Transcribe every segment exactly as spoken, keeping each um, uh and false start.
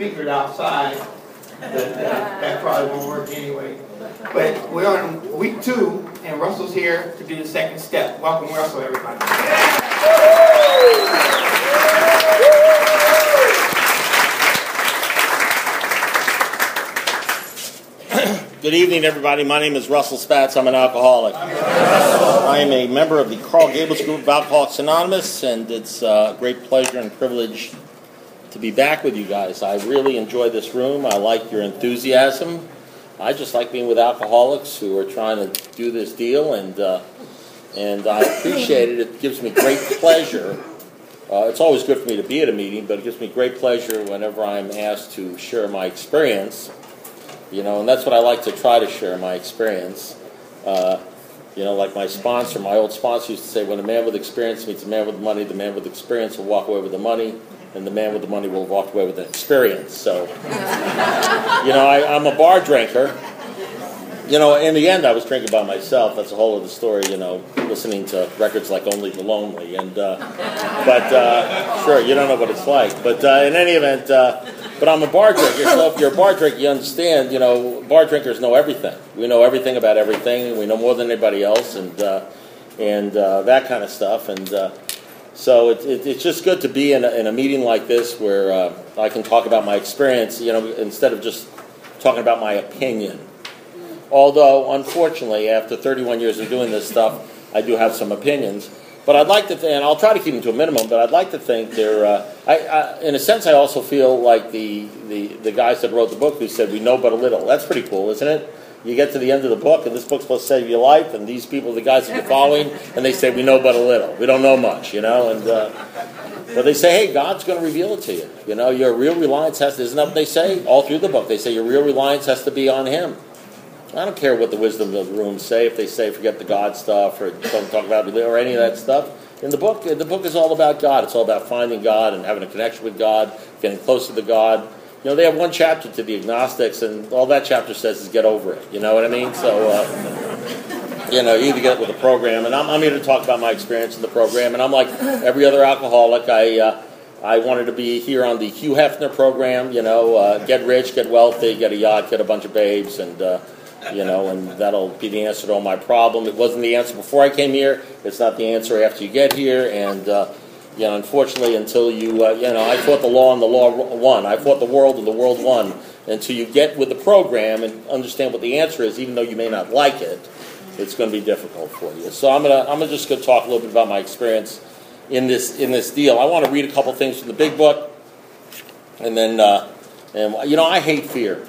speakers outside, but that, that probably won't work anyway. But we're on week two, and Russell's here to do the second step. Welcome, Russell, everybody. Good evening, everybody. My name is Russell Spatz. I'm an alcoholic. I am a member of the Carl Gables Group of Alcoholics Anonymous, and it's a great pleasure and privilege to be back with you guys. I really enjoy this room. I like your enthusiasm. I just like being with alcoholics who are trying to do this deal, and uh, and I appreciate it. It gives me great pleasure. Uh, it's always good for me to be at a meeting, but it gives me great pleasure whenever I'm asked to share my experience. You know, and that's what I like to try to share, my experience. Uh, you know, like my sponsor, my old sponsor used to say, when a man with experience meets a man with money, the man with experience will walk away with the money, and the man with the money will walk away with the experience. So, you know, I, I'm a bar drinker. You know, in the end, I was drinking by myself. That's a whole other story, you know, listening to records like Only the Lonely. And, uh, but, uh, sure, you don't know what it's like. But uh, in any event, uh, but I'm a bar drinker, so if you're a bar drinker, you understand, you know, bar drinkers know everything. We know everything about everything. We know more than anybody else, and uh, and uh, that kind of stuff. And uh, so it, it, it's just good to be in a, in a meeting like this where uh, I can talk about my experience, you know, instead of just talking about my opinion. Although, unfortunately, after thirty-one years of doing this stuff, I do have some opinions. But I'd like to, th- and I'll try to keep them to a minimum, but I'd like to think they're, uh, I, I, in a sense, I also feel like the, the, the guys that wrote the book who said, we know but a little. That's pretty cool, isn't it? You get to the end of the book, and this book's supposed to save your life, and these people, the guys that you're following, and they say, we know but a little. We don't know much, you know? And uh, but they say, hey, God's going to reveal it to you. You know, your real reliance has to, isn't that what they say? All through the book, they say your real reliance has to be on Him. I don't care what the wisdom of the room say. If they say forget the God stuff or don't talk about it or any of that stuff, in the book, the book is all about God. It's all about finding God and having a connection with God, getting closer to God. You know, they have one chapter to the agnostics, and all that chapter says is get over it. You know what I mean? So, uh, you know, you either get with the program, and I'm, I'm here to talk about my experience in the program. And I'm like every other alcoholic. I uh, I wanted to be here on the Hugh Hefner program. You know, uh, get rich, get wealthy, get a yacht, get a bunch of babes, and. Uh, You know, and that'll be the answer to all my problem. It wasn't the answer before I came here. It's not the answer after you get here. And, uh, you know, unfortunately, until you, uh, you know, I fought the law and the law won. I fought the world and the world won. Until you get with the program and understand what the answer is, even though you may not like it, it's going to be difficult for you. So I'm gonna, I'm gonna just gonna talk a little bit about my experience in this, in this deal. I want to read a couple things from the big book, and then, uh, and you know, I hate fear.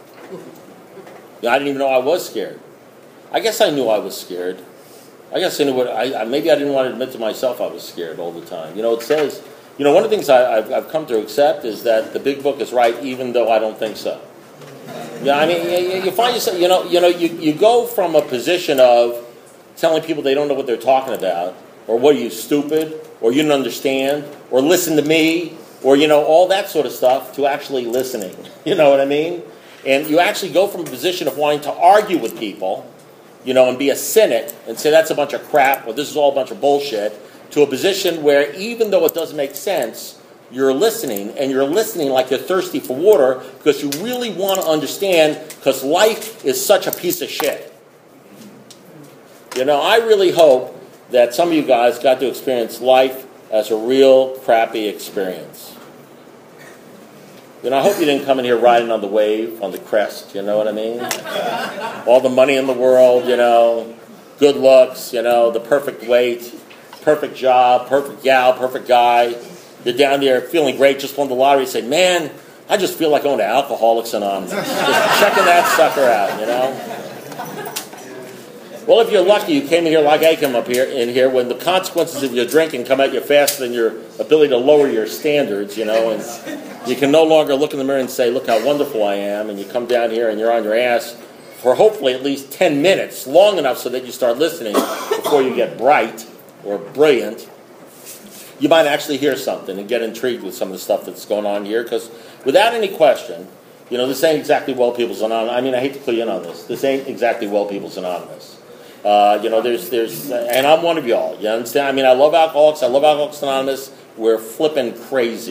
I didn't even know I was scared. I guess I knew I was scared. I guess I knew what I maybe I didn't want to admit to myself I was scared all the time. You know, it says, you know, one of the things I, I've, I've come to accept is that the big book is right, even though I don't think so. Yeah, I mean, you, you find yourself, you know, you know, you, you go from a position of telling people they don't know what they're talking about, or what are you, stupid, or you don't understand, or listen to me, or you know, all that sort of stuff, to actually listening. You know what I mean? And you actually go from a position of wanting to argue with people, you know, and be a cynic and say that's a bunch of crap or this is all a bunch of bullshit, to a position where even though it doesn't make sense, you're listening, and you're listening like you're thirsty for water because you really want to understand, because life is such a piece of shit. You know, I really hope that some of you guys got to experience life as a real crappy experience. You know, I hope you didn't come in here riding on the wave, on the crest, you know what I mean? All the money in the world, you know, good looks, you know, the perfect weight, perfect job, perfect gal, perfect guy. You're down there feeling great, just won the lottery, say, man, I just feel like going to Alcoholics Anonymous. Just checking that sucker out, you know? Well, if you're lucky, you came in here like I came up here in here when the consequences of your drinking come at you faster than your ability to lower your standards, you know, and you can no longer look in the mirror and say, look how wonderful I am, and you come down here and you're on your ass for hopefully at least ten minutes, long enough so that you start listening before you get bright or brilliant. You might actually hear something and get intrigued with some of the stuff that's going on here, because without any question, you know, this ain't exactly Well People's Anonymous. I mean, I hate to clue you in on this. This ain't exactly Well People's Anonymous. Uh, you know, there's, there's, and I'm one of y'all. You understand? I mean, I love Alcoholics. I love Alcoholics Anonymous. We're flipping crazy.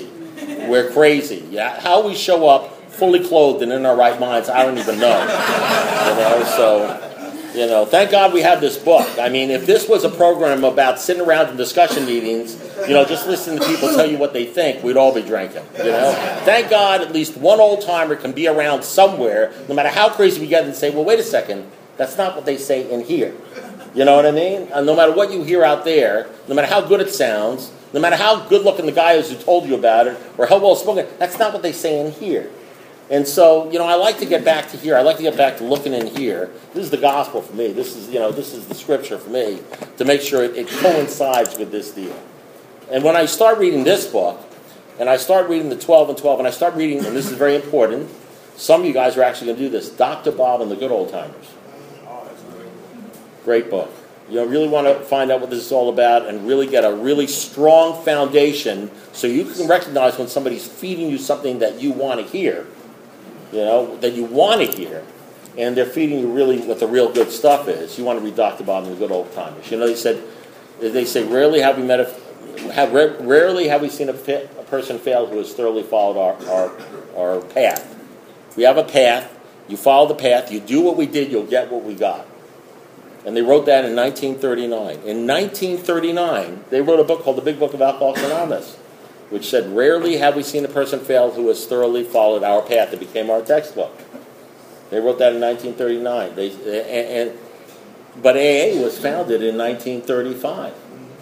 We're crazy. Yeah, how we show up fully clothed and in our right minds, I don't even know. You know, so, you know, thank God we have this book. I mean, if this was a program about sitting around in discussion meetings, you know, just listening to people tell you what they think, we'd all be drinking, you know. Thank God at least one old-timer can be around somewhere, no matter how crazy we get, and say, well, wait a second, that's not what they say in here. You know what I mean? And no matter what you hear out there, no matter how good it sounds, no matter how good-looking the guy is who told you about it, or how well-spoken, that's not what they say in here. And so, you know, I like to get back to here. I like to get back to looking in here. This is the gospel for me. This is, you know, this is the scripture for me to make sure it, it coincides with this deal. And when I start reading this book, and I start reading the twelve and twelve, and I start reading, and this is very important, some of you guys are actually going to do this, Doctor Bob and the Good Old Timers. Great book. You know, really want to find out what this is all about and really get a really strong foundation so you can recognize when somebody's feeding you something that you want to hear, you know, that you want to hear, and they're feeding you really what the real good stuff is. You want to read Doctor Bob and the Good Old Timers. You know, they said, they say, rarely have we met a, have, rarely have we seen a, a person fail who has thoroughly followed our, our, our path. We have a path. You follow the path. You do what we did, you'll get what we got. And they wrote that in nineteen thirty-nine. In nineteen thirty-nine, they wrote a book called The Big Book of Alcoholics Anonymous, which said, rarely have we seen a person fail who has thoroughly followed our path. It became our textbook. They wrote that in nineteen thirty-nine. They, and, and, but A A was founded in nineteen thirty-five.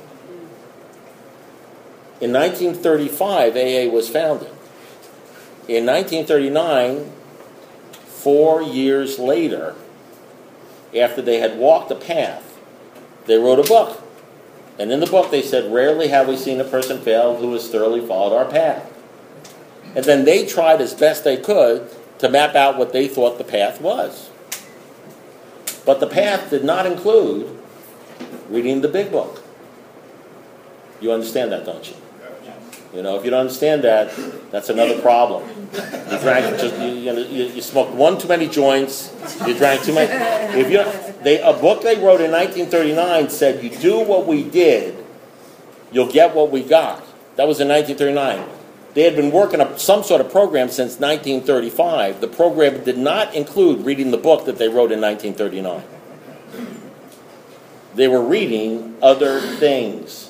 In nineteen thirty-five, A A was founded. In nineteen thirty-nine, four years later, after they had walked a path, they wrote a book. And in the book they said, rarely have we seen a person fail who has thoroughly followed our path. And then they tried as best they could to map out what they thought the path was. But the path did not include reading the big book. You understand that, don't you? You know, if you don't understand that, that's another problem. You drank, just, you, you, know, you, you smoked one too many joints. You drank too many. If you, they, a book they wrote in nineteen thirty-nine said, "You do what we did, you'll get what we got." That was in nineteen thirty-nine. They had been working up some sort of program since nineteen thirty-five. The program did not include reading the book that they wrote in nineteen thirty-nine. They were reading other things.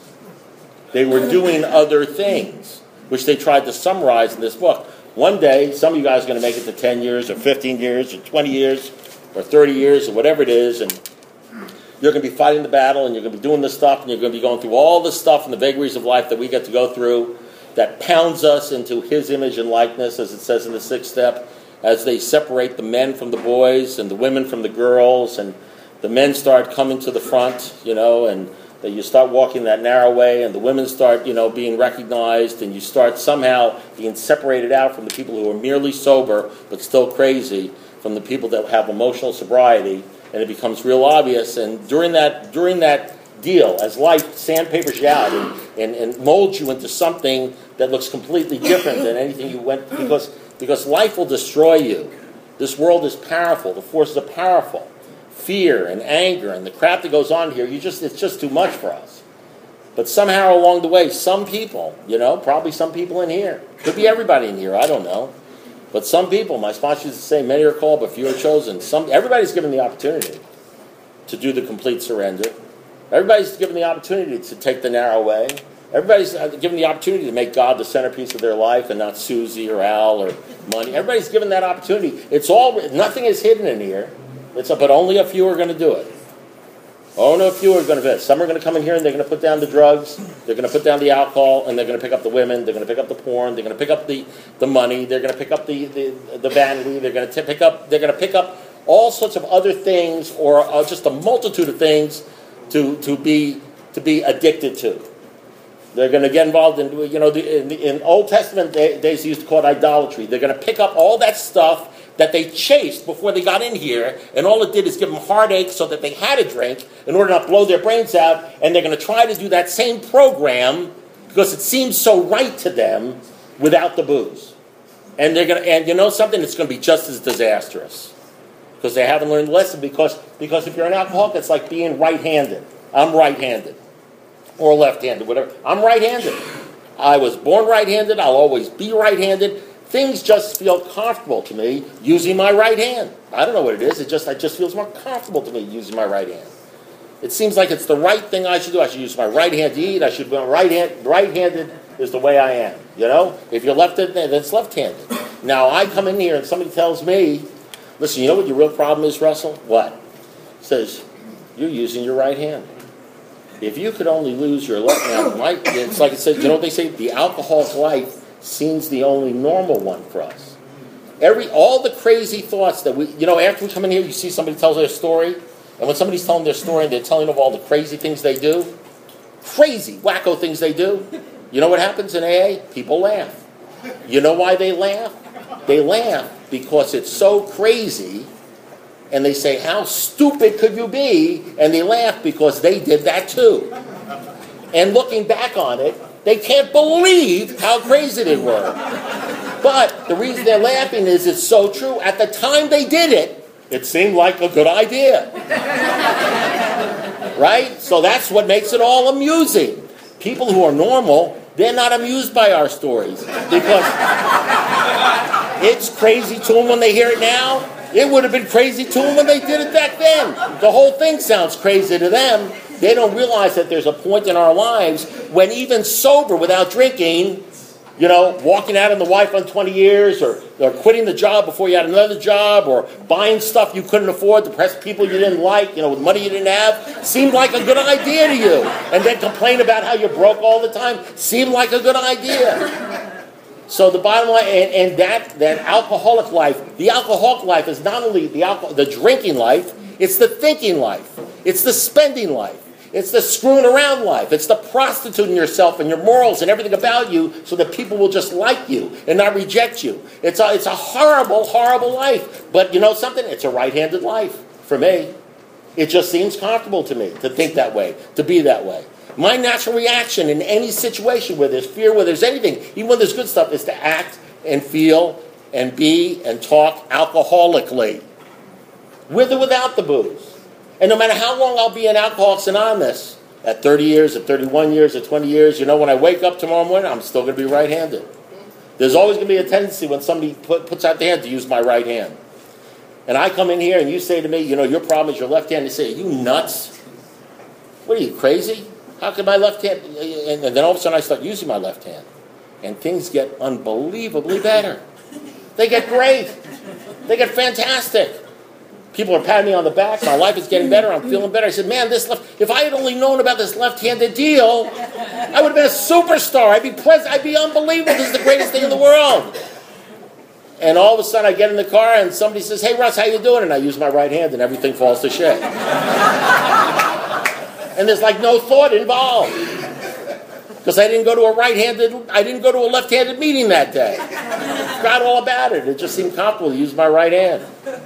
They were doing other things, which they tried to summarize in this book. One day, some of you guys are going to make it to ten years or fifteen years or twenty years or thirty years or whatever it is, and you're going to be fighting the battle, and you're going to be doing this stuff, and you're going to be going through all the stuff and the vagaries of life that we get to go through that pounds us into his image and likeness, as it says in the sixth step, as they separate the men from the boys and the women from the girls, and the men start coming to the front, you know, and that you start walking that narrow way, and the women start, you know, being recognized, and you start somehow being separated out from the people who are merely sober but still crazy, from the people that have emotional sobriety, and it becomes real obvious. And during that during that deal, as life sandpapers you out and, and, and molds you into something that looks completely different than anything you went, because because life will destroy you. This world is powerful. The forces are powerful. Fear and anger and the crap that goes on here, you just it's just too much for us. But somehow along the way, some people, you know, probably some people in here, could be everybody in here, I don't know. But some people, my sponsor used to say, many are called, but few are chosen. Some, everybody's given the opportunity to do the complete surrender. Everybody's given the opportunity to take the narrow way. Everybody's given the opportunity to make God the centerpiece of their life and not Susie or Al or money. Everybody's given that opportunity. It's all, nothing is hidden in here. It's a, but only a few are going to do it. Only a few are going to do it. Some are going to come in here and they're going to put down the drugs, they're going to put down the alcohol, and they're going to pick up the women, they're going to pick up the porn, they're going to pick up the, the money, they're going to pick up the, the, the vanity, they're going to pick up they're going to pick up all sorts of other things, or uh, just a multitude of things to to be to be addicted to. They're going to get involved in, you know, the, in, in Old Testament days they used to call it idolatry. They're going to pick up all that stuff that they chased before they got in here, and all it did is give them heartache so that they had a drink in order to not blow their brains out, and they're going to try to do that same program because it seems so right to them without the booze. And they're going to, and you know something, it's going to be just as disastrous because they haven't learned the lesson. Because because if you're an alcoholic, it's like being right-handed. I'm right-handed or left-handed, whatever. I'm right-handed. I was born right-handed. I'll always be right-handed. Things just feel comfortable to me using my right hand. I don't know what it is. It just it just feels more comfortable to me using my right hand. It seems like it's the right thing I should do. I should use my right hand to eat. I should be right hand. Right-handed is the way I am. You know, if you're left-handed, then it's left-handed. Now I come in here and somebody tells me, "Listen, you know what your real problem is, Russell? What?" Says, "You're using your right hand. If you could only lose your left hand, it's like it says. You know what they say? The alcoholic life seems the only normal one for us. Every all the crazy thoughts that we, you know, after we come in here, you see somebody tells their story, and when somebody's telling their story and they're telling of all the crazy things they do, crazy, wacko things they do, you know what happens in A A? People laugh. You know why they laugh? They laugh because it's so crazy, and they say, how stupid could you be? And they laugh because they did that too. And looking back on it, they can't believe how crazy they were. But the reason they're laughing is it's so true. At the time they did it, it seemed like a good idea. Right? So that's what makes it all amusing. People who are normal, they're not amused by our stories. Because it's crazy to them when they hear it now. It would have been crazy to them when they did it back then. The whole thing sounds crazy to them. They don't realize that there's a point in our lives when even sober, without drinking, you know, walking out on the wife on twenty years, or, or quitting the job before you had another job, or buying stuff you couldn't afford to impress people you didn't like, you know, with money you didn't have, seemed like a good idea to you. And then complain about how you're broke all the time seemed like a good idea. So the bottom line, and, and that, that alcoholic life, the alcoholic life is not only the alcohol, the drinking life, it's the thinking life. It's the spending life. It's the screwing around life. It's the prostituting yourself and your morals and everything about you so that people will just like you and not reject you. It's a, it's a horrible, horrible life. But you know something? It's a right-handed life for me. It just seems comfortable to me to think that way, to be that way. My natural reaction in any situation where there's fear, where there's anything, even when there's good stuff, is to act and feel and be and talk alcoholically, with or without the booze. And no matter how long I'll be in Alcoholics Anonymous, at thirty years, at thirty-one years, at twenty years, you know, when I wake up tomorrow morning, I'm still going to be right-handed. There's always going to be a tendency when somebody put, puts out their hand to use my right hand. And I come in here and you say to me, you know, your problem is your left hand. You say, are you nuts? What are you, crazy? How can my left hand? And then all of a sudden I start using my left hand. And things get unbelievably better. They get great. They get fantastic. People are patting me on the back. My life is getting better. I'm feeling better. I said, man, this left, if I had only known about this left-handed deal, I would have been a superstar. I'd be pres- I'd be unbelievable. This is the greatest thing in the world. And all of a sudden I get in the car and somebody says, hey, Russ, how you doing? And I use my right hand and everything falls to shit. And there's like no thought involved. Because I didn't go to a right-handed, I didn't go to a left-handed meeting that day. Forgot all about it. It just seemed comfortable to use my right hand.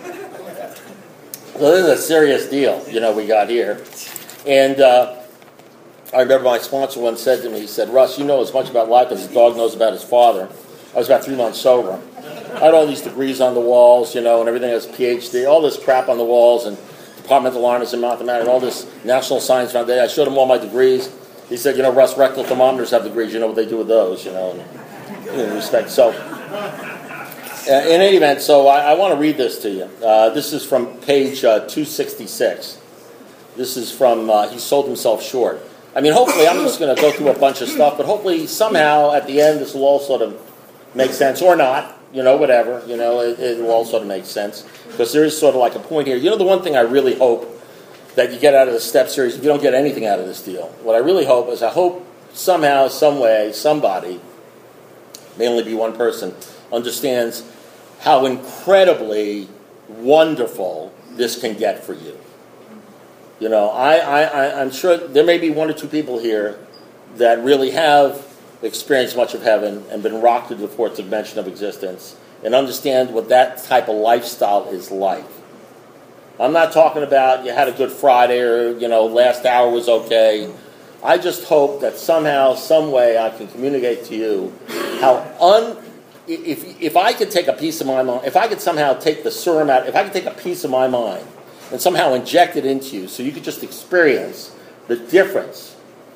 So this is a serious deal, you know, we got here. And uh, I remember my sponsor once said to me, he said, Russ, you know as much about life as a dog knows about his father. I was about three months sober. I had all these degrees on the walls, you know, and everything. I was a P H D, all this crap on the walls, and departmental honors in mathematics, and all this National Science Foundation. I showed him all my degrees. He said, you know, Russ, rectal thermometers have degrees. You know what they do with those, you know, and, in respect. So... Uh, in any event, so I, I want to read this to you. Uh, this is from page uh, two sixty-six. This is from, uh, he sold himself short. I mean, hopefully, I'm just going to go through a bunch of stuff, but hopefully somehow at the end this will all sort of make sense, or not, you know, whatever, you know, it, it will all sort of make sense. Because there is sort of like a point here. You know, the one thing I really hope that you get out of the STEP series, if you don't get anything out of this deal, what I really hope is I hope somehow, some way, somebody, may only be one person, understands how incredibly wonderful this can get for you. You know, I, I, I, I'm sure there may be one or two people here that really have experienced much of heaven and been rocked to the fourth dimension of existence and understand what that type of lifestyle is like. I'm not talking about you had a good Friday or, you know, last hour was okay. I just hope that somehow, some way I can communicate to you how un... If if I could take a piece of my mind, if I could somehow take the serum out, if I could take a piece of my mind and somehow inject it into you so you could just experience the difference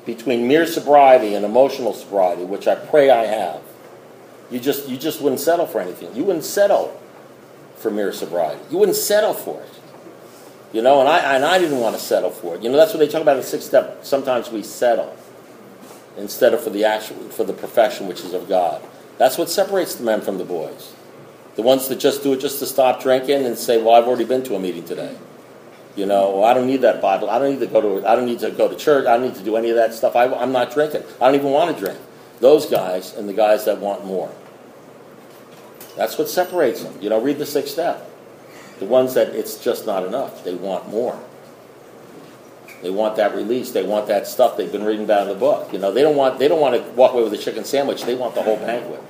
between mere sobriety and emotional sobriety, which I pray I have, you just you just wouldn't settle for anything. You wouldn't settle for mere sobriety. You wouldn't settle for it. You know, and I and I didn't want to settle for it. You know, that's what they talk about in the sixth step. Sometimes we settle instead of for the actual for the profession which is of God. That's what separates the men from the boys. The ones that just do it just to stop drinking and say, "Well, I've already been to a meeting today." You know, well, I don't need that Bible. I don't need to go to. I don't need to go to church. I don't need to do any of that stuff. I, I'm not drinking. I don't even want to drink. Those guys and the guys that want more. That's what separates them. You know, read the sixth step. The ones that it's just not enough. They want more. They want that release. They want that stuff they've been reading about in the book. You know, they don't want. They don't want to walk away with a chicken sandwich. They want the whole banquet.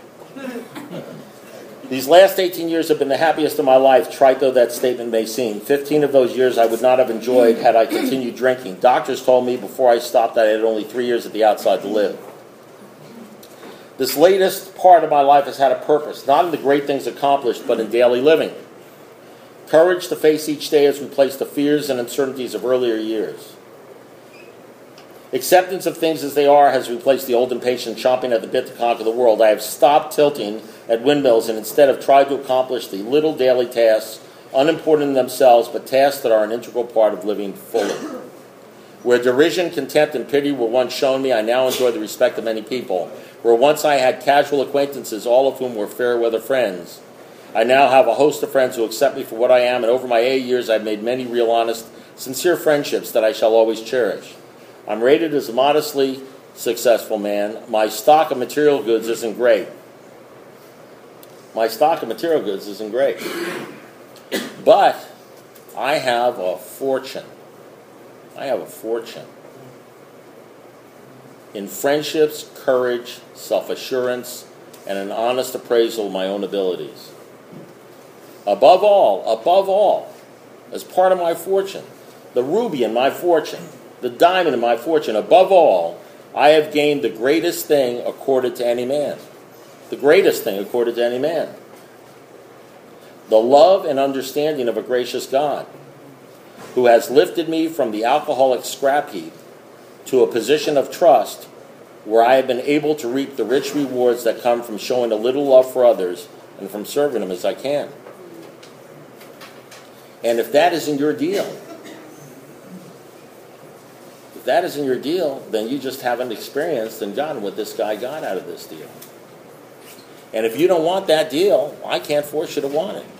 These last eighteen years have been the happiest of my life, trite though that statement may seem. fifteen of those years I would not have enjoyed had I continued drinking. Doctors told me before I stopped that I had only three years at the outside to live. This latest part of my life has had a purpose, not in the great things accomplished, but in daily living. Courage to face each day has replaced the fears and uncertainties of earlier years. Acceptance of things as they are has replaced the old impatient chomping at the bit to conquer the world. I have stopped tilting at windmills and instead have tried to accomplish the little daily tasks, unimportant in themselves, but tasks that are an integral part of living fully. Where derision, contempt, and pity were once shown me, I now enjoy the respect of many people. Where once I had casual acquaintances, all of whom were fair-weather friends, I now have a host of friends who accept me for what I am, and over my eight years I've made many real, honest, sincere friendships that I shall always cherish. I'm rated as a modestly successful man. My stock of material goods isn't great. My stock of material goods isn't great. But I have a fortune. I have a fortune. In friendships, courage, self-assurance, and an honest appraisal of my own abilities. Above all, above all, as part of my fortune, the ruby in my fortune, the diamond in my fortune, above all, I have gained the greatest thing accorded to any man. The greatest thing accorded to any man. The love and understanding of a gracious God, who has lifted me from the alcoholic scrap heap to a position of trust where I have been able to reap the rich rewards that come from showing a little love for others and from serving them as I can. And if that isn't your deal, if that isn't your deal, then you just haven't experienced and gotten what this guy got out of this deal. And if you don't want that deal, I can't force you to want it.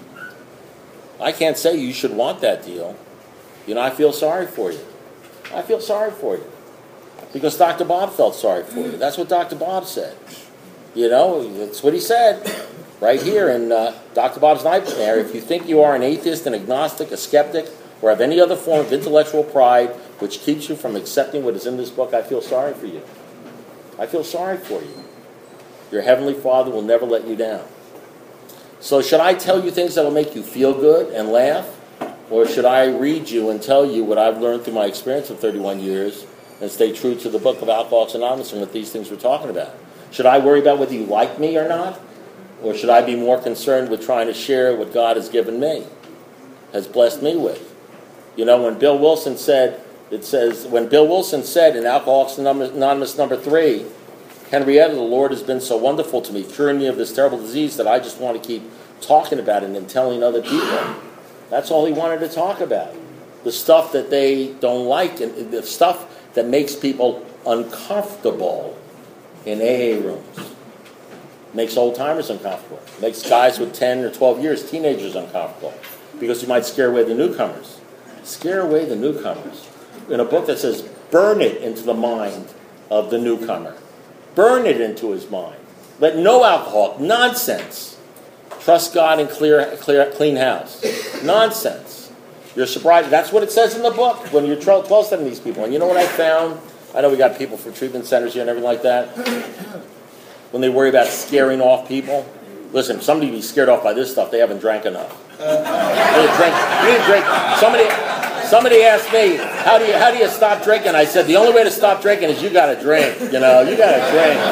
I can't say you should want that deal. You know, I feel sorry for you. I feel sorry for you. Because Doctor Bob felt sorry for you. That's what Doctor Bob said. You know, that's what he said. Right here in uh, Doctor Bob's Nightmare. If you think you are an atheist, an agnostic, a skeptic, or have any other form of intellectual pride which keeps you from accepting what is in this book, I feel sorry for you. I feel sorry for you. Your Heavenly Father will never let you down. So should I tell you things that will make you feel good and laugh? Or should I read you and tell you what I've learned through my experience of thirty-one years and stay true to the book of Alcoholics Anonymous and what these things we're talking about? Should I worry about whether you like me or not? Or should I be more concerned with trying to share what God has given me, has blessed me with? You know, when Bill Wilson said, it says, when Bill Wilson said in Alcoholics Anonymous number three, Henrietta, the Lord has been so wonderful to me, curing me of this terrible disease that I just want to keep talking about it and telling other people. That's all he wanted to talk about. The stuff that they don't like, and the stuff that makes people uncomfortable in A A rooms. Makes old-timers uncomfortable. Makes guys with ten or twelve years, teenagers, uncomfortable. Because you might scare away the newcomers. Scare away the newcomers. In a book that says, burn it into the mind of the newcomer. Burn it into his mind. Let no alcohol, nonsense. Trust God and clear, clear, clean house. Nonsense. Your sobriety, that's what it says in the book when you're twelve-stepping these people. And you know what I found? I know we got people from treatment centers here and everything like that. When they worry about scaring off people. Listen, if somebody be scared off by this stuff, they haven't drank enough. You didn't drink. You didn't drink. Somebody, somebody asked me, how do you how do you stop drinking? I said, the only way to stop drinking is you got to drink. You know, you got to drink.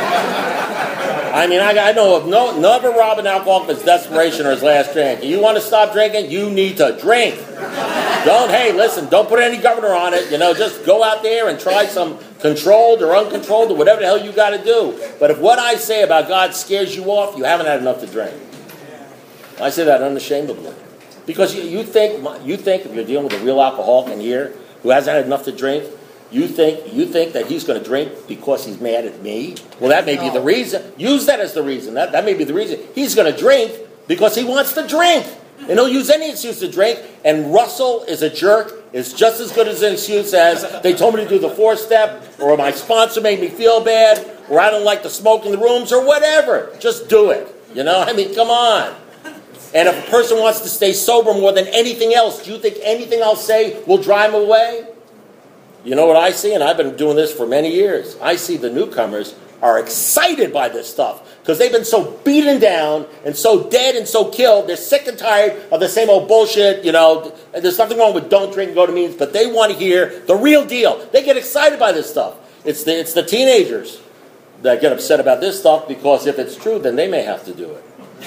I mean, I, I know of no never rob an alcoholic of his desperation or his last drink. You want to stop drinking? You need to drink. Don't, hey, listen, don't put any governor on it. You know, just go out there and try some controlled or uncontrolled or whatever the hell you got to do. But if what I say about God scares you off, you haven't had enough to drink. I say that unashamedly. Because you, you think you think if you're dealing with a real alcoholic in here who hasn't had enough to drink, you think you think that he's going to drink because he's mad at me? Well, that may be the reason. Use that as the reason. That, that may be the reason. He's going to drink because he wants to drink. And he'll use any excuse to drink. And Russell is a jerk. It's just as good as an excuse as they told me to do the four-step, or my sponsor made me feel bad, or I don't like to smoke in the rooms, or whatever. Just do it. You know? I mean, come on. And if a person wants to stay sober more than anything else, do you think anything I'll say will drive him away? You know what I see? And I've been doing this for many years. I see the newcomers are excited by this stuff because they've been so beaten down and so dead and so killed. They're sick and tired of the same old bullshit, you know. And there's nothing wrong with don't drink and go to meetings, but they want to hear the real deal. They get excited by this stuff. It's the, it's the teenagers that get upset about this stuff because if it's true, then they may have to do it.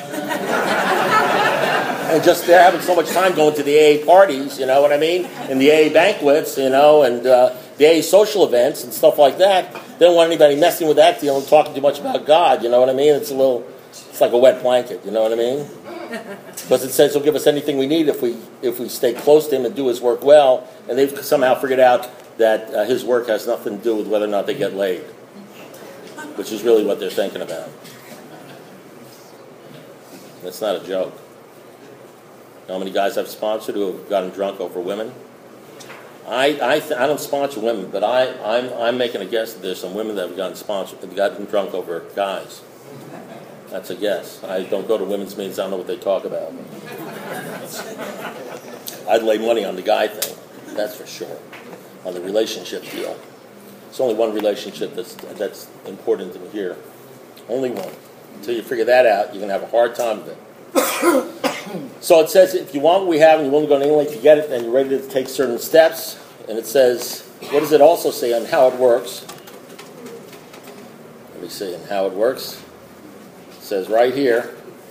And just they're having so much time going to the A A parties, you know what I mean? And the A A banquets, you know, and uh, the A A social events and stuff like that. They don't want anybody messing with that deal and talking too much about God, you know what I mean? It's a little, it's like a wet blanket, you know what I mean? Because it says he'll give us anything we need if we if we stay close to him and do his work well. And they've somehow figured out that uh, his work has nothing to do with whether or not they get laid, which is really what they're thinking about. That's not a joke. You know how many guys I've sponsored who have gotten drunk over women? I I, th- I don't sponsor women, but I, I'm I'm making a guess that there's some women that have gotten sponsored, have gotten drunk over guys. That's a guess. I don't go to women's meetings. I don't know what they talk about. I'd lay money on the guy thing. That's for sure. On the relationship deal. It's only one relationship that's that's important to me here. Only one. Until you figure that out, you're going to have a hard time with it. So it says, if you want what we have and you're willing to go any length to get it, then you're ready to take certain steps. And it says, what does it also say on how it works? Let me see, on how it works. It says right here,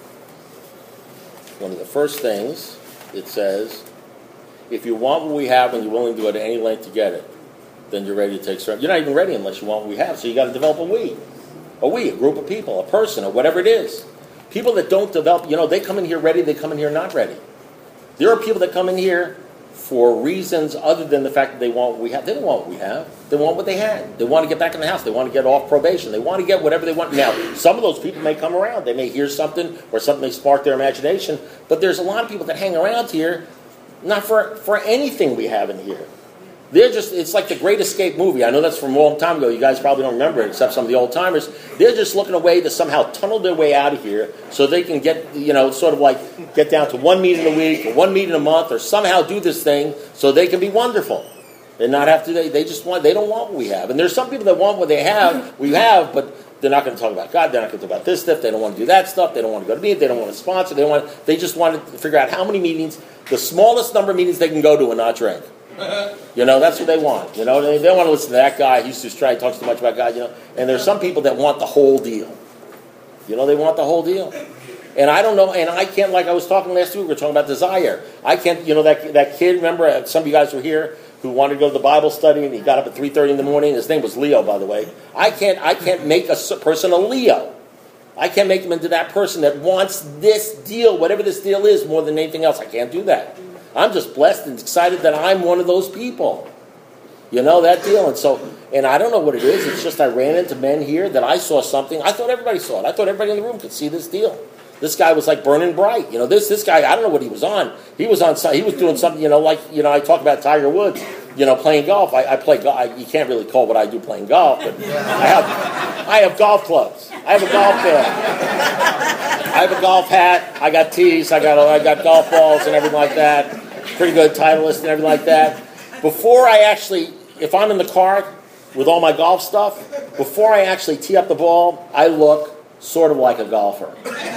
one of the first things, it says, if you want what we have and you're willing to go to any length to get it, then you're ready to take certain. You're not even ready unless you want what we have. So you got to develop a we. A we, a group of people, a person, or whatever it is. People that don't develop, you know, they come in here ready, they come in here not ready. There are people that come in here for reasons other than the fact that they want what we have. They don't want what we have. They want what they had. They want to get back in the house. They want to get off probation. They want to get whatever they want. Now, some of those people may come around. They may hear something or something may spark their imagination. But there's a lot of people that hang around here not for, for anything we have in here. They're just, it's like the Great Escape movie. I know that's from a long time ago. You guys probably don't remember it, except some of the old timers. They're just looking a way to somehow tunnel their way out of here so they can get, you know, sort of like get down to one meeting a week or one meeting a month or somehow do this thing so they can be wonderful and not have to, they, they just want, they don't want what we have. And there's some people that want what they have, we have, but they're not going to talk about God. They're not going to talk about this stuff. They don't want to do that stuff. They don't want to go to meetings. They don't want to sponsor. They don't want, they just want to figure out how many meetings, the smallest number of meetings they can go to and not drink. You know, that's what they want. You know, they, they don't want to listen to that guy. He's just trying to talk too much about God, you know. And there's some people that want the whole deal. You know, they want the whole deal. And I don't know, and I can't, like I was talking last week, we were talking about desire. I can't, you know, that that kid, remember, some of you guys were here who wanted to go to the Bible study and he got up at three thirty in the morning. His name was Leo, by the way. I can't, I can't make a person a Leo. I can't make him into that person that wants this deal, whatever this deal is, more than anything else. I can't do that. I'm just blessed and excited that I'm one of those people. You know, that deal. And so, and I don't know what it is. It's just I ran into men here that I saw something. I thought everybody saw it. I thought everybody in the room could see this deal. This guy was like burning bright. You know, this this guy, I don't know what he was on. He was on, he was doing something, you know, like, you know, I talk about Tiger Woods, you know, playing golf. I, I play golf. You can't really call what I do playing golf, but I have, I have golf clubs. I have a golf bag. I have a golf hat. I got tees. I got I got golf balls and everything like that. Pretty good Titleist and everything like that. Before I actually, if I'm in the car with all my golf stuff, before I actually tee up the ball, I look sort of like a golfer.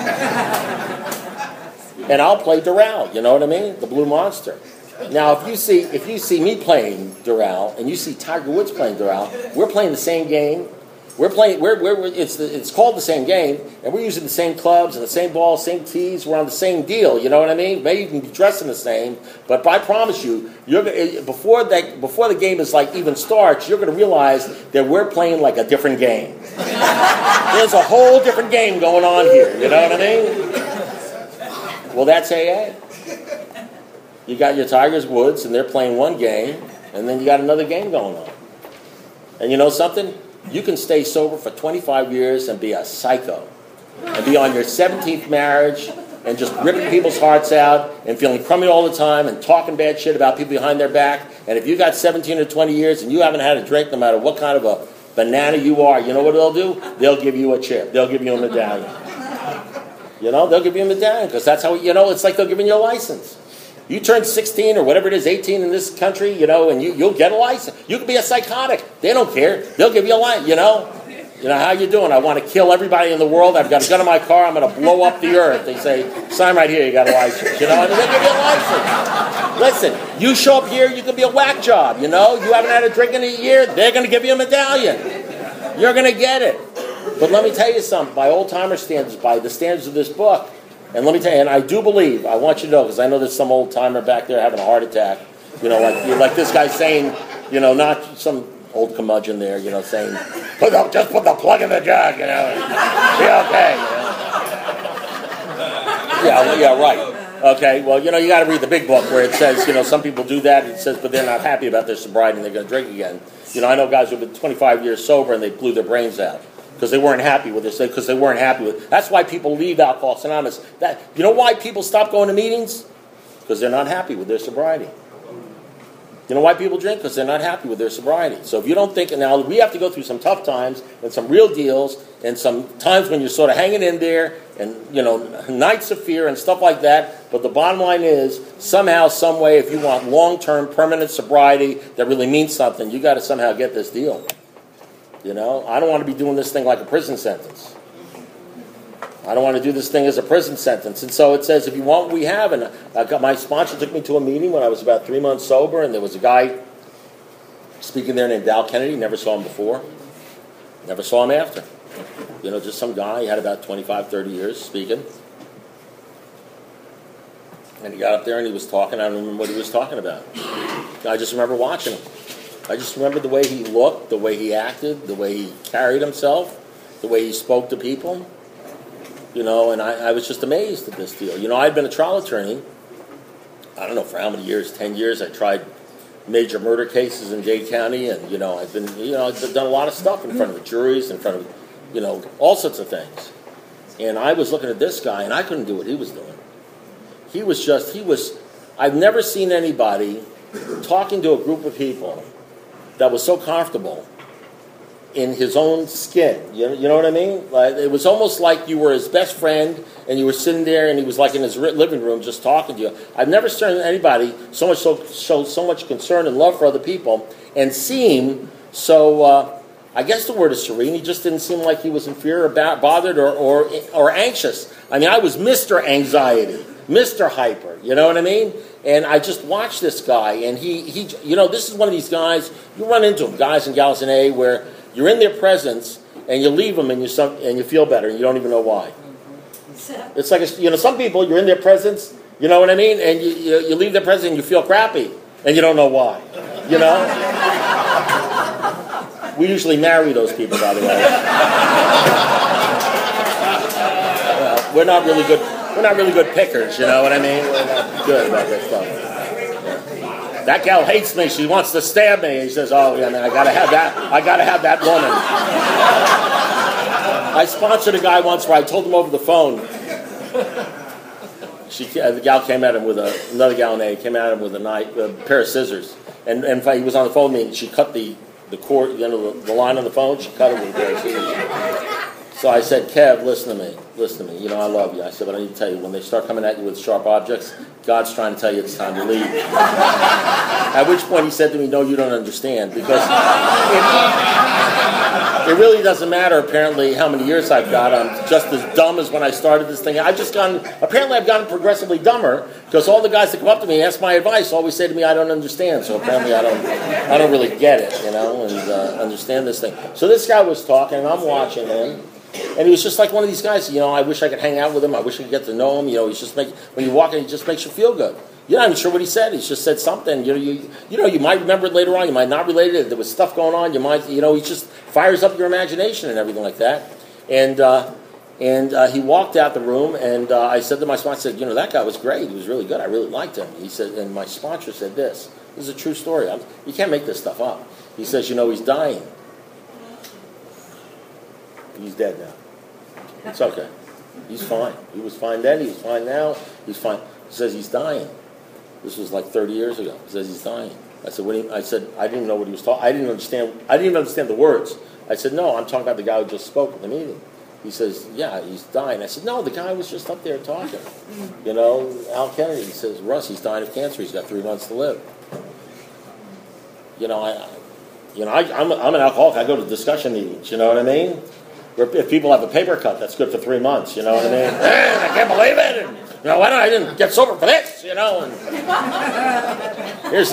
And I'll play Doral, you know what I mean? The Blue Monster. Now, if you see if you see me playing Doral and you see Tiger Woods playing Doral, we're playing the same game. We're playing. We're, we're it's the, it's called the same game, and we're using the same clubs and the same balls, same tees. We're on the same deal. You know what I mean? Maybe you can be dressing the same, but I promise you, you're before that before the game is like even starts, you're going to realize that we're playing like a different game. There's a whole different game going on here. You know what I mean? Well, that's A A. You got your Tigers Woods, and they're playing one game, and then you got another game going on. And you know something? You can stay sober for twenty-five years and be a psycho. And be on your seventeenth marriage and just ripping people's hearts out and feeling crummy all the time and talking bad shit about people behind their back. And if you got seventeen or twenty years and you haven't had a drink, no matter what kind of a banana you are, you know what they'll do? They'll give you a chip. They'll give you a medallion. You know, they'll give you a medallion because that's how, you know, it's like they're giving you a license. You turn sixteen or whatever it is, eighteen in this country, you know, and you, you'll get a license. You could be a psychotic. They don't care. They'll give you a license, you know. You know, how you doing? I want to kill everybody in the world. I've got a gun in my car. I'm going to blow up the earth. They say, sign right here, you got a license. You know, and they'll give you a license. Listen, you show up here, you could be a whack job, you know. You haven't had a drink in a year, they're going to give you a medallion. You're going to get it. But let me tell you something, by old-timer standards, by the standards of this book, and let me tell you, and I do believe, I want you to know, because I know there's some old-timer back there having a heart attack, you know, like like this guy saying, you know, not some old curmudgeon there, you know, saying, put the, just put the plug in the jug, you know, be okay. You know? Yeah, yeah, right. Okay, well, you know, you got to read the big book where it says, you know, some people do that, it says, but they're not happy about their sobriety and they're going to drink again. You know, I know guys who've been twenty-five years sober and they blew their brains out. Because they weren't happy with it. Because they weren't happy with it. That's why people leave Alcoholics Anonymous. That, you know why people stop going to meetings? Because they're not happy with their sobriety. You know why people drink? Because they're not happy with their sobriety. So if you don't think, now we have to go through some tough times and some real deals and some times when you're sort of hanging in there and, you know, nights of fear and stuff like that. But the bottom line is, somehow, some way, if you want long-term, permanent sobriety that really means something, you got to somehow get this deal. You know, I don't want to be doing this thing like a prison sentence. I don't want to do this thing as a prison sentence. And so it says, if you want what we have, and I got, my sponsor took me to a meeting when I was about three months sober, and there was a guy speaking there named Dal Kennedy. Never saw him before. Never saw him after. You know, just some guy. He had about twenty-five, thirty years speaking. And he got up there and he was talking. I don't remember what he was talking about. I just remember watching him. I just remember the way he looked, the way he acted, the way he carried himself, the way he spoke to people. You know, and I, I was just amazed at this deal. You know, I'd been a trial attorney, I don't know for how many years, ten years. I tried major murder cases in Dade County, and, you know, I've been, you know, I've done a lot of stuff in front of juries, in front of, you know, all sorts of things. And I was looking at this guy, and I couldn't do what he was doing. He was just, he was, I've never seen anybody talking to a group of people that was so comfortable in his own skin. You know, you know what I mean? Like, it was almost like you were his best friend, and you were sitting there, and he was like in his living room just talking to you. I've never seen anybody so much so show so much concern and love for other people, and seem so. Uh, I guess the word is serene. He just didn't seem like he was in fear or bothered or or or anxious. I mean, I was Mister Anxiety, Mister Hyper. You know what I mean? And I just watched this guy, and he, he, you know, this is one of these guys, you run into them, guys and gals in A, where you're in their presence, and you leave them, and you some, and you feel better, and you don't even know why. It's like, a, you know, some people, you're in their presence, you know what I mean, and you, you, you leave their presence, and you feel crappy, and you don't know why, you know? We usually marry those people, by the way. Well, we're not really good. We're not really good pickers, you know what I mean? We're not good about that stuff. Yeah. That gal hates me. She wants to stab me. He says, "Oh, yeah, man, I gotta have that. I gotta have that woman." I sponsored a guy once where I told him over the phone. She, uh, the gal came at him with a another gal in A came at him with a knife, a pair of scissors, and, and in fact, he was on the phone with me, and she cut the the cord, you know, the, the line on the phone. She cut it with a pair of scissors. So I said, "Kev, listen to me. listen to me. You know, I love you. I said, but I need to tell you, when they start coming at you with sharp objects, God's trying to tell you it's time to leave. At which point he said to me, no, you don't understand. Because it, it really doesn't matter, apparently, how many years I've got. I'm just as dumb as when I started this thing. I've just gotten, apparently I've gotten progressively dumber, because all the guys that come up to me and ask my advice always say to me, I don't understand. So apparently I don't I don't really get it, you know, and uh, understand this thing. So this guy was talking, and I'm watching him. And he was just like one of these guys, you know, I wish I could hang out with him. I wish I could get to know him. You know, he's just make, when you walk in, he just makes you feel good. You're not even sure what he said. He's just said something. You know, you, you know, you might remember it later on. You might not relate it. There was stuff going on. You might, you know, he just fires up your imagination and everything like that. And uh, and uh, he walked out the room, and uh, I said to my sponsor, I said, you know, that guy was great. He was really good. I really liked him. He said, and my sponsor said this. This is a true story. I'm, you can't make this stuff up. He says, you know, he's dying. He's dead now. It's okay. He's fine. He was fine then. He's fine now. He's fine. He says he's dying. This was like thirty years ago. He says he's dying. I said, what do you, I said, I didn't know what he was talking. I didn't understand. I didn't even understand the words. I said, no, I'm talking about the guy who just spoke at the meeting. He says, yeah, he's dying. I said, no, the guy was just up there talking. You know, Al Kennedy. He says, Russ, he's dying of cancer. He's got three months to live. You know, I, you know, I, I'm, I'm an alcoholic. I go to discussion meetings. You know what I mean? Where if people have a paper cut, that's good for three months. You know what I mean? Man, I can't believe it. And, you know, why don't I didn't get sober for this? You know. And here's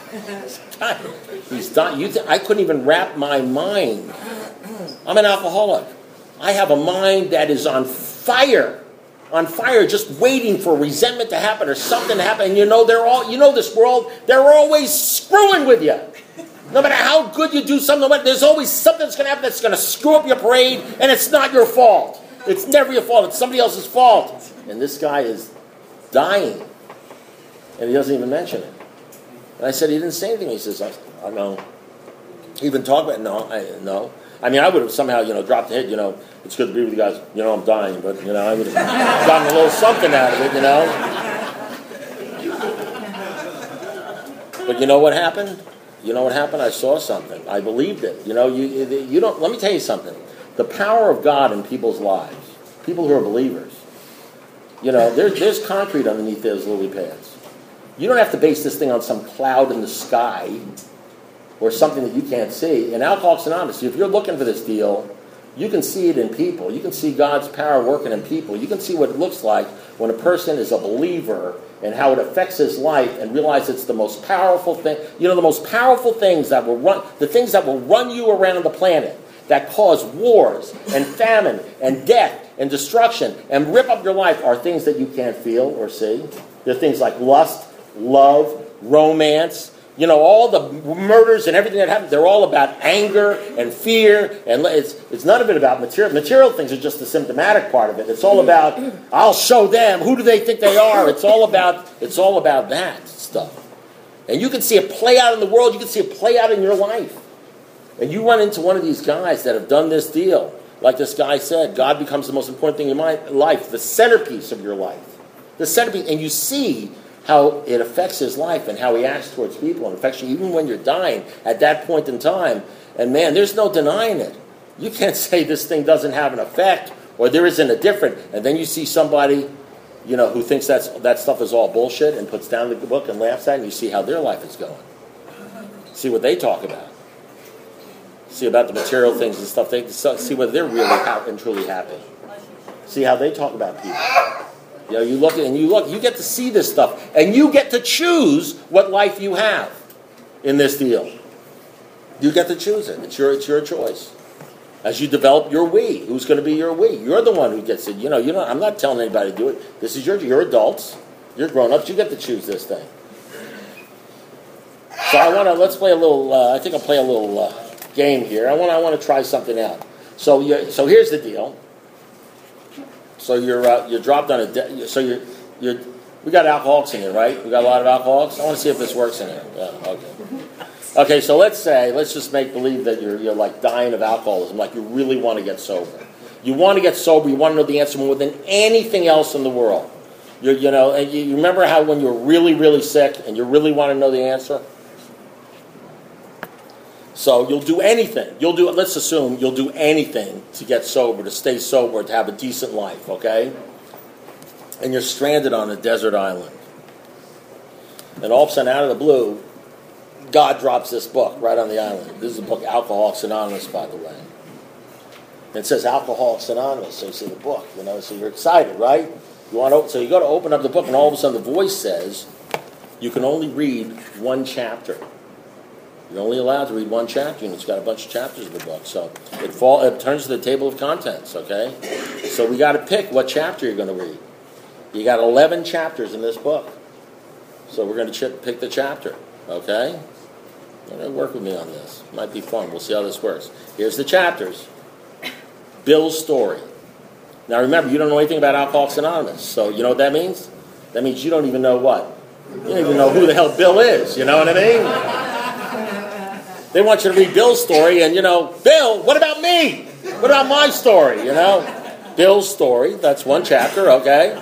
he's done. You th- I couldn't even wrap my mind. I'm an alcoholic. I have a mind that is on fire, on fire, just waiting for resentment to happen or something to happen. And you know, they're all. You know, this world. They're always screwing with you. No matter how good you do something, there's always something that's going to happen that's going to screw up your parade, and it's not your fault. It's never your fault. It's somebody else's fault. And this guy is dying, and he doesn't even mention it. And I said, he didn't say anything. He says, I, I know. He even talked about it. No, I, no. I mean, I would have somehow, you know, dropped the hit, you know, it's good to be with you guys. You know, I'm dying, but, you know, I would have gotten a little something out of it, you know. But you know what happened? You know what happened? I saw something. I believed it. You know, you you don't. Let me tell you something. The power of God in people's lives, people who are believers. You know, there's there's concrete underneath those lily pads. You don't have to base this thing on some cloud in the sky or something that you can't see. In Alcoholics Anonymous, if you're looking for this deal, you can see it in people. You can see God's power working in people. You can see what it looks like when a person is a believer and how it affects his life, and realize it's the most powerful thing. You know, the most powerful things that will run, the things that will run you around the planet, that cause wars and famine and death and destruction and rip up your life, are things that you can't feel or see. They're things like lust, love, romance. You know, all the murders and everything that happens, they're all about anger and fear. And it's it's none of it about material. Material things are just the symptomatic part of it. It's all about, I'll show them. Who do they think they are? It's all about, it's all about that stuff. And you can see it play out in the world. You can see it play out in your life. And you run into one of these guys that have done this deal. Like this guy said, God becomes the most important thing in my life, the centerpiece of your life. The centerpiece. And you see how it affects his life and how he acts towards people, and affects you even when you're dying at that point in time. And man, there's no denying it. You can't say this thing doesn't have an effect, or there isn't a different. And then you see somebody, you know, who thinks that's that stuff is all bullshit and puts down the book and laughs at it, and you see how their life is going. See what they talk about. See about the material things and stuff. They see whether they're really happy and truly happy. See how they talk about people. You know, you look and you look, you get to see this stuff, and you get to choose what life you have in this deal. You get to choose it. It's your it's your choice. As you develop your we, who's going to be your we? You're the one who gets it. You know, you know. I'm not telling anybody to do it. This is your. You're adults. You're grown-ups. You get to choose this thing. So I want to let's play a little. Uh, I think I'll play a little uh, game here. I want I want to try something out. So you so here's the deal. So you're uh, you're dropped on a de- so you're you're we got alcoholics in here, right? We got a lot of alcoholics. I want to see if this works in here. Yeah, okay. Okay, so let's say let's just make believe that you're you're like dying of alcoholism, like you really want to get sober. You want to get sober. You want to know the answer more than anything else in the world. You you know, and you, you remember how when you're really really sick and you really want to know the answer. So you'll do anything. You'll do, let's assume you'll do anything to get sober, to stay sober, to have a decent life, okay? And you're stranded on a desert island. And all of a sudden, out of the blue, God drops this book right on the island. This is the book Alcoholics Anonymous, by the way. And it says Alcoholics Anonymous, so you see the book, you know, so you're excited, right? You want to, so you go to open up the book, and all of a sudden the voice says, you can only read one chapter. You're only allowed to read one chapter, and it's got a bunch of chapters in the book. So it fall, it turns to the table of contents, okay? So we got to pick what chapter you're going to read. You got eleven chapters in this book. So we're going to ch- pick the chapter, okay? You're going to work with me on this. Might be fun. We'll see how this works. Here's the chapters. Bill's story. Now remember, you don't know anything about Alcoholics Anonymous. So you know what that means? That means you don't even know what? You don't even know who the hell Bill is. You know what I mean? They want you to read Bill's story, and, you know, Bill, what about me? What about my story, you know? Bill's story, that's one chapter, okay?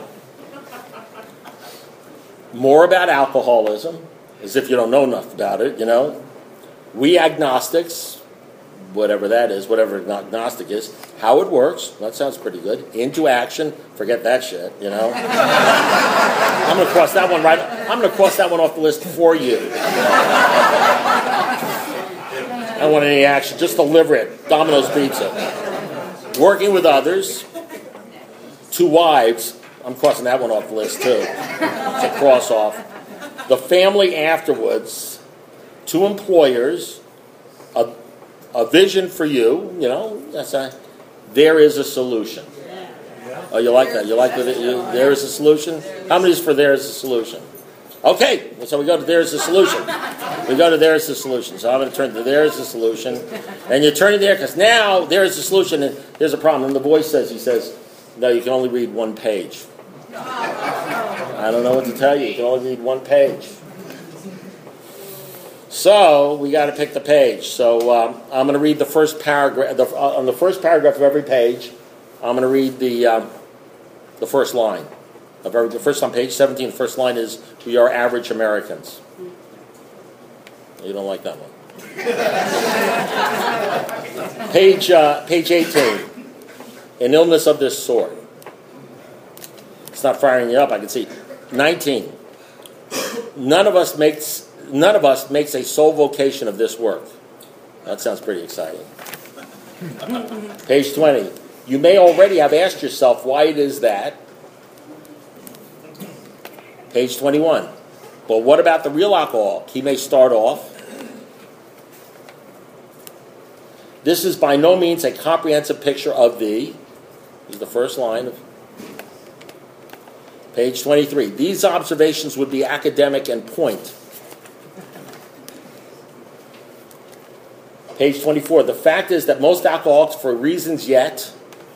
More about alcoholism, as if you don't know enough about it, you know? We agnostics, whatever that is, whatever agnostic is, how it works, that sounds pretty good. Into action, forget that shit, you know? I'm going to cross that one right, I'm going to cross that one off the list for you. I don't want any action. Just deliver it. Domino's Pizza. Working with others. Two wives. I'm crossing that one off the list too. It's a cross off. The family afterwards. Two employers. A, a vision for you. You know, that's a. There is a solution. Oh, you like that? You like that? You, there is a solution. How many is for there is a solution? Okay, so we go to there's the solution. We go to there's the solution. So I'm going to turn to there's the solution. And you turn it there because now there's the solution. And there's a problem. And the voice says, he says, no, you can only read one page. I don't know what to tell you. You can only read one page. So we got to pick the page. So um, I'm going to read the first paragraph. The, uh, on the first paragraph of every page, I'm going to read the um, the first line. Of every, the first on page seventeen, the first line is, we are average Americans. You don't like that one. page, uh, page eighteen, an illness of this sort. It's not firing you up, I can see. nineteen, none of us makes, none of us makes a sole vocation of this work. That sounds pretty exciting. Page twenty, you may already have asked yourself why it is that. Page twenty-one. But what about the real alcoholic? He may start off. This is by no means a comprehensive picture of the. This is the first line of page twenty-three. These observations would be academic and point. Page twenty-four. The fact is that most alcoholics, for reasons yet.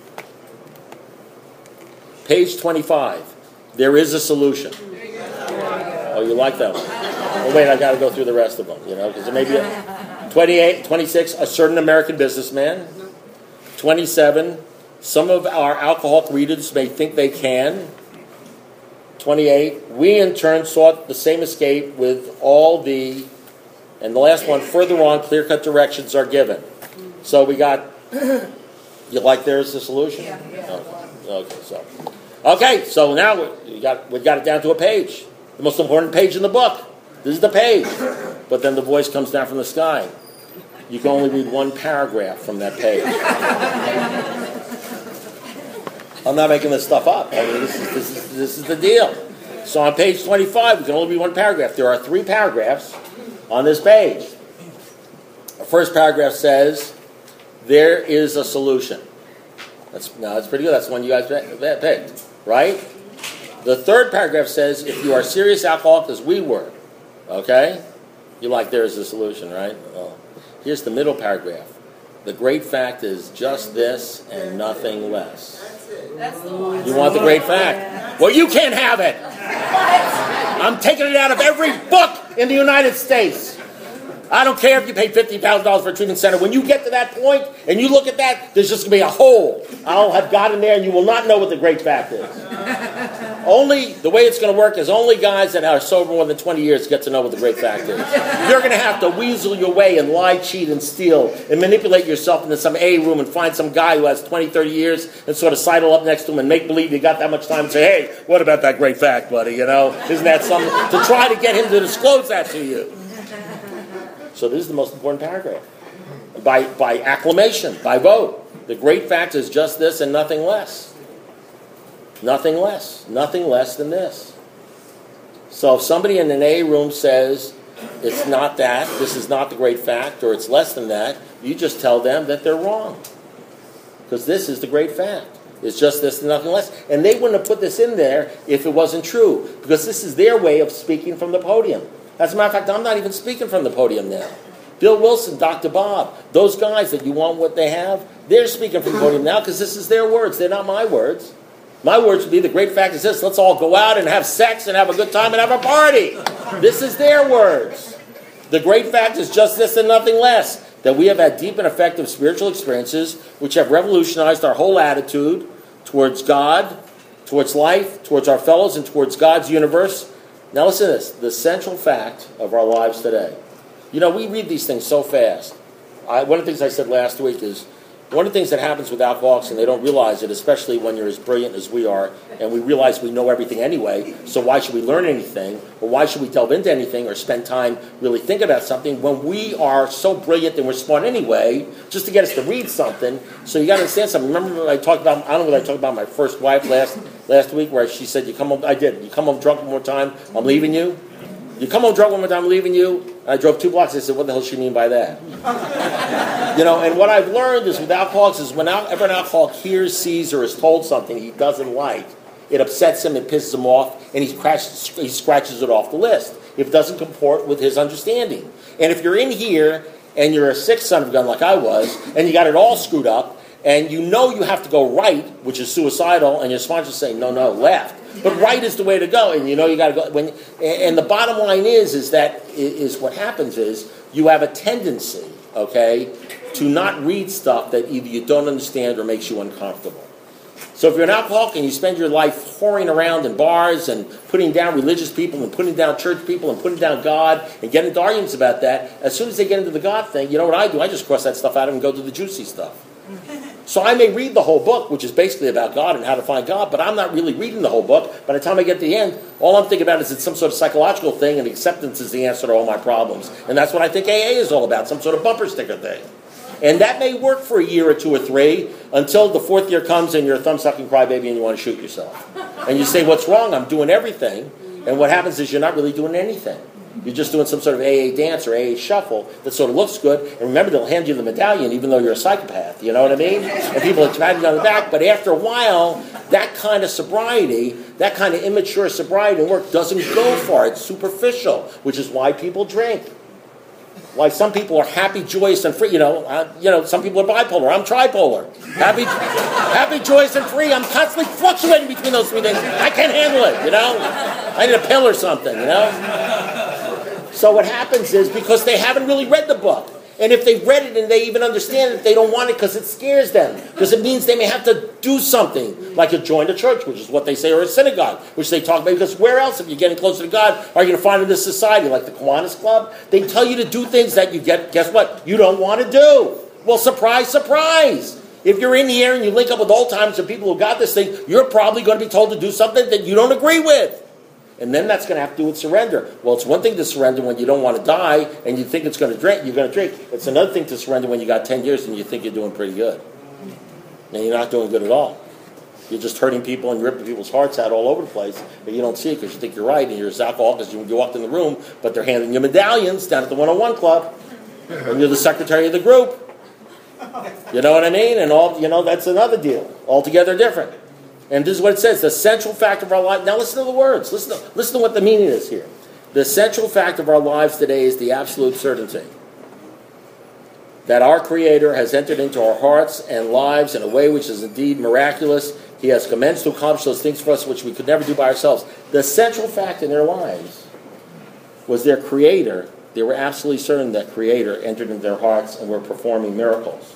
Page twenty-five. There is a solution. Oh, you like that one? Oh, wait, I got to go through the rest of them, you know, because there may be a twenty-eight, twenty-six, a certain American businessman. twenty-seven, some of our alcoholic readers may think they can. twenty-eight, we in turn sought the same escape with all the, and the last one, further on, clear-cut directions are given. So we got, you like there's the solution? Yeah. Okay, okay so. Okay, so now we got we got it down to a page. The most important page in the book. This is the page. But then the voice comes down from the sky. You can only read one paragraph from that page. I'm not making this stuff up. I mean, this is, this is, this is the deal. So on page twenty-five, we can only read one paragraph. There are three paragraphs on this page. The first paragraph says, there is a solution. That's, no, that's pretty good. That's the one you guys picked, right? The third paragraph says, if you are serious alcoholic as we were, okay? You like there is a solution, right? Well, here's the middle paragraph. The great fact is just this and nothing less. That's the one. You want the great fact? Well, you can't have it. I'm taking it out of every book in the United States. I don't care if you pay fifty thousand dollars for a treatment center. When you get to that point and you look at that, there's just going to be a hole. I'll have got in there and you will not know what the great fact is. Only, the way it's going to work is only guys that are sober more than twenty years get to know what the great fact is. You're going to have to weasel your way and lie, cheat, and steal and manipulate yourself into some A room and find some guy who has twenty, thirty years and sort of sidle up next to him and make believe you got that much time and say, hey, what about that great fact, buddy? You know, isn't that something? To try to get him to disclose that to you. So this is the most important paragraph. By, by acclamation, by vote. The great fact is just this and nothing less. Nothing less. Nothing less than this. So if somebody in an A room says it's not that, this is not the great fact, or it's less than that, you just tell them that they're wrong. Because this is the great fact. It's just this and nothing less. And they wouldn't have put this in there if it wasn't true. Because this is their way of speaking from the podium. As a matter of fact, I'm not even speaking from the podium now. Bill Wilson, Doctor Bob, those guys that you want what they have, they're speaking from the podium now because this is their words. They're not my words. My words would be, the great fact is this, let's all go out and have sex and have a good time and have a party. This is their words. The great fact is just this and nothing less, that we have had deep and effective spiritual experiences which have revolutionized our whole attitude towards God, towards life, towards our fellows, and towards God's universe. Now listen to this, the central fact of our lives today. You know, we read these things so fast. I, one of the things I said last week is, one of the things that happens with alcoholics, and they don't realize it, especially when you're as brilliant as we are, and we realize we know everything anyway, so why should we learn anything, or why should we delve into anything, or spend time really thinking about something, when we are so brilliant and we're smart anyway, just to get us to read something. So you got to understand something. Remember when I talked about, I don't know what I talked about my first wife last last week, where she said, you come home, I did, you come home drunk one more time, I'm leaving you. You come home drunk one more time, I'm leaving you. And I drove two blocks. I said, what the hell does she mean by that? You know, and what I've learned is with alcoholics is whenever an alcoholic hears, sees, or is told something he doesn't like, it upsets him, it pisses him off, and he, crashes, he scratches it off the list if it doesn't comport with his understanding. And if you're in here and you're a sick son of a gun like I was, and you got it all screwed up, and you know you have to go right, which is suicidal, and your sponsor's saying, no, no, left. But right is the way to go, and you know you got to go. When, and the bottom line is, is that is what happens is you have a tendency, okay, to not read stuff that either you don't understand or makes you uncomfortable. So if you're an alcoholic and you spend your life whoring around in bars and putting down religious people and putting down church people and putting down God and getting into arguments about that, as soon as they get into the God thing, you know what I do? I just cross that stuff out and go to the juicy stuff. So I may read the whole book, which is basically about God and how to find God, but I'm not really reading the whole book. By the time I get to the end, all I'm thinking about is it's some sort of psychological thing, and acceptance is the answer to all my problems. And that's what I think A A is all about, some sort of bumper sticker thing. And that may work for a year or two or three, until the fourth year comes and you're a thumb-sucking crybaby and you want to shoot yourself. And you say, what's wrong? I'm doing everything. And what happens is you're not really doing anything. You're just doing some sort of A A dance or A A shuffle that sort of looks good. And remember, they'll hand you the medallion even though you're a psychopath. You know what I mean? And people are patting you on the back. But after a while, that kind of sobriety, that kind of immature sobriety and work doesn't go far. It's superficial, which is why people drink. Why some people are happy, joyous, and free. You know, uh, you know, some people are bipolar. I'm tripolar. Happy, happy, joyous, and free. I'm constantly fluctuating between those three things. I can't handle it, you know? I need a pill or something, you know? So what happens is, because they haven't really read the book, and if they've read it and they even understand it, they don't want it because it scares them. Because it means they may have to do something, like to join a church, which is what they say, or a synagogue, which they talk about. Because where else, if you're getting closer to God, are you going to find in this society, like the Kiwanis Club? They tell you to do things that you get, guess what, you don't want to do. Well, surprise, surprise. If you're in here and you link up with old timers and people who got this thing, you're probably going to be told to do something that you don't agree with. And then that's going to have to do with surrender. Well, it's one thing to surrender when you don't want to die and you think it's going to drink, you're going to drink. It's another thing to surrender when you got ten years and you think you're doing pretty good. And you're not doing good at all. You're just hurting people and ripping people's hearts out all over the place, but you don't see it because you think you're right, and you're as alcoholic as you, you walked in the room, but they're handing you medallions down at the one oh one Club, and you're the secretary of the group. You know what I mean? And all, you know, that's another deal. Altogether different. And this is what it says, the central fact of our life. Now listen to the words. Listen to, listen to what the meaning is here. The central fact of our lives today is the absolute certainty that our Creator has entered into our hearts and lives in a way which is indeed miraculous. He has commenced to accomplish those things for us which we could never do by ourselves. The central fact in their lives was their Creator. They were absolutely certain that Creator entered into their hearts and were performing miracles.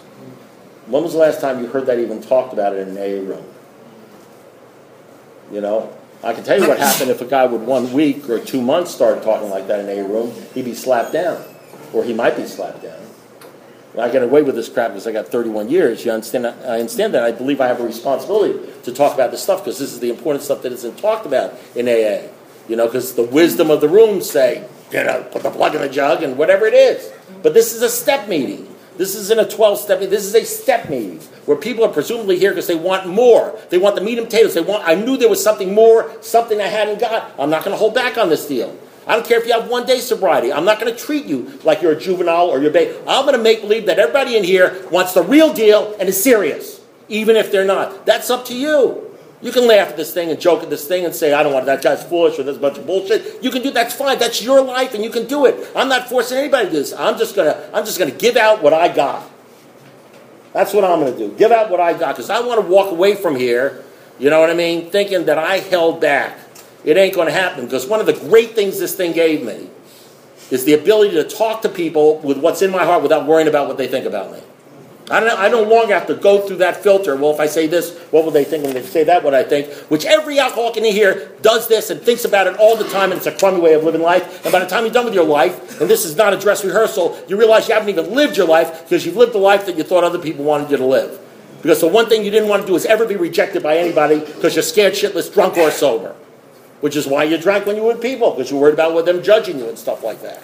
When was the last time you heard that even talked about it in an A A room? You know, I can tell you what happened if a guy would one week or two months start talking like that in a room, he'd be slapped down. Or he might be slapped down. I get away with this crap because I got thirty-one years. You understand? I understand that. I believe I have a responsibility to talk about this stuff because this is the important stuff that isn't talked about in A A. You know, because the wisdom of the room say, you know, put the plug in the jug and whatever it is. But this is a step meeting. This isn't a twelve-step meeting. This is a step meeting where people are presumably here because they want more. They want the meat and potatoes. They want. I knew there was something more, something I hadn't got. I'm not going to hold back on this deal. I don't care if you have one day sobriety. I'm not going to treat you like you're a juvenile or you're baby. I'm going to make believe that everybody in here wants the real deal and is serious, even if they're not. That's up to you. You can laugh at this thing and joke at this thing and say, I don't want that guy's foolish or this bunch of bullshit. You can do that's fine. That's your life and you can do it. I'm not forcing anybody to do this. I'm just gonna I'm just gonna give out what I got. That's what I'm gonna do. Give out what I got. Because I want to walk away from here, you know what I mean, thinking that I held back. It ain't going to happen, because one of the great things this thing gave me is the ability to talk to people with what's in my heart without worrying about what they think about me. I don't, I no longer have to go through that filter. Well, if I say this, what will they think? And if they say that, what I think. Which every alcoholic in here does this and thinks about it all the time, and it's a crummy way of living life. And by the time you're done with your life, and this is not a dress rehearsal, you realize you haven't even lived your life because you've lived the life that you thought other people wanted you to live. Because the one thing you didn't want to do is ever be rejected by anybody because you're scared shitless, drunk, or sober. Which is why you drank when you were with people, because you're worried about them judging you and stuff like that.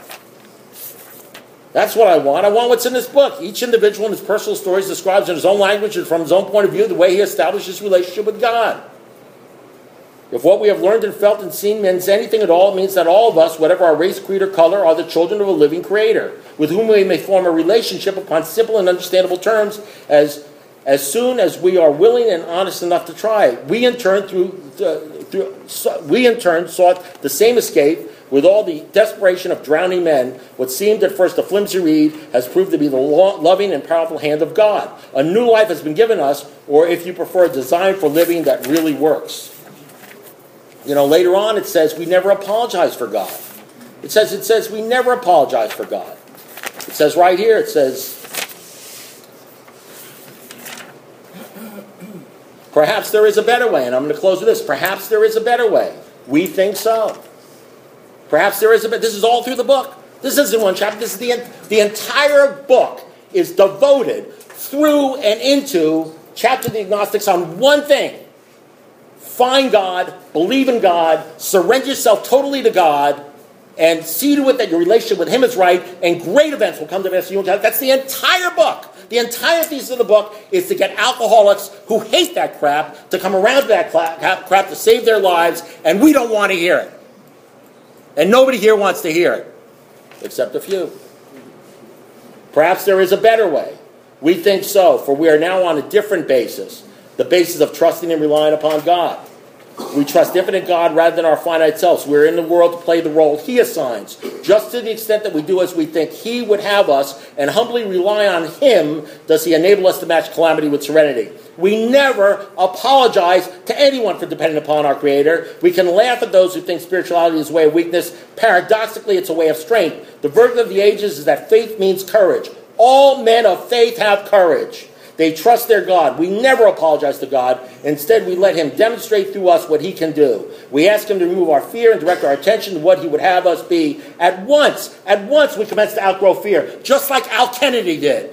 That's what I want. I want what's in this book. Each individual in his personal stories describes in his own language and from his own point of view the way he established his relationship with God. If what we have learned and felt and seen means anything at all, it means that all of us, whatever our race, creed, or color, are the children of a living Creator, with whom we may form a relationship upon simple and understandable terms as, as soon as we are willing and honest enough to try it. We in turn, through, uh, through so, we in turn sought the same escape. With all the desperation of drowning men, what seemed at first a flimsy reed has proved to be the lo- loving and powerful hand of God. A new life has been given us, or if you prefer, a design for living that really works. You know, later on it says we never apologize for God. It says it says we never apologize for God. It says right here, it says, perhaps there is a better way. And I'm going to close with this. Perhaps there is a better way. We think so. Perhaps there is a bit. This is all through the book. This isn't one chapter. This is the, the entire book is devoted through and into Chapter of the Agnostics on one thing. Find God, believe in God, surrender yourself totally to God, and see to it that your relationship with Him is right, and great events will come to pass. That's the entire book. The entire thesis of the book is to get alcoholics who hate that crap to come around to that crap to save their lives, and we don't want to hear it. And nobody here wants to hear it, except a few. Perhaps there is a better way. We think so, for we are now on a different basis, the basis of trusting and relying upon God. We trust infinite God rather than our finite selves. We're in the world to play the role He assigns, just to the extent that we do as we think He would have us, and humbly rely on Him does He enable us to match calamity with serenity. We never apologize to anyone for depending upon our Creator. We can laugh at those who think spirituality is a way of weakness. Paradoxically, it's a way of strength. The verdict of the ages is that faith means courage. All men of faith have courage. They trust their God. We never apologize to God. Instead, we let Him demonstrate through us what He can do. We ask Him to remove our fear and direct our attention to what He would have us be. At once, at once we commence to outgrow fear, just like Al Kennedy did.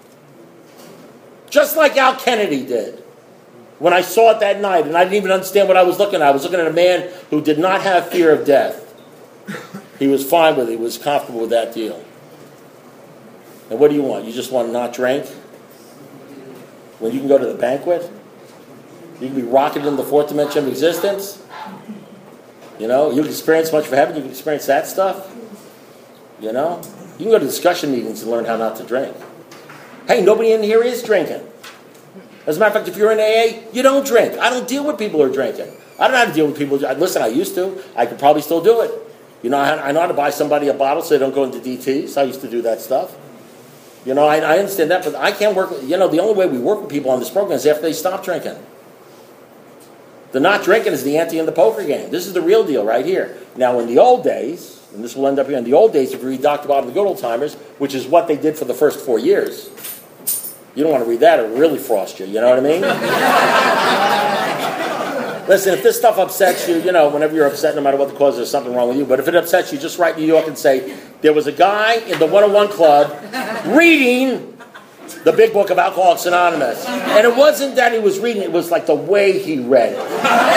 Just like Al Kennedy did. When I saw it that night, and I didn't even understand what I was looking at. I was looking at a man who did not have fear of death. He was fine with it. He was comfortable with that deal. And what do you want? You just want to not drink? When you can go to the banquet? You can be rocketed in the fourth dimension of existence? You know, you can experience much of heaven. You can experience that stuff. You know? You can go to discussion meetings and learn how not to drink. Hey, nobody in here is drinking. As a matter of fact, if you're in A A, you don't drink. I don't deal with people who are drinking. I don't know how to deal with people. Listen, I used to. I could probably still do it. You know, I know how to buy somebody a bottle so they don't go into D Ts. I used to do that stuff. You know, I, I understand that, but I can't work with, you know, the only way we work with people on this program is after they stop drinking. The not drinking is the ante in the poker game. This is the real deal right here. Now, in the old days, and this will end up here, in the old days, if you read Doctor Bob and the Good Old Timers, which is what they did for the first four years, you don't want to read that, it will really frost you, you know what I mean? Listen, if this stuff upsets you, you know, whenever you're upset, no matter what the cause, there's something wrong with you. But if it upsets you, just write New York and say, there was a guy in the one oh one Club reading the big book of Alcoholics Anonymous. And it wasn't that he was reading, it was like the way he read it.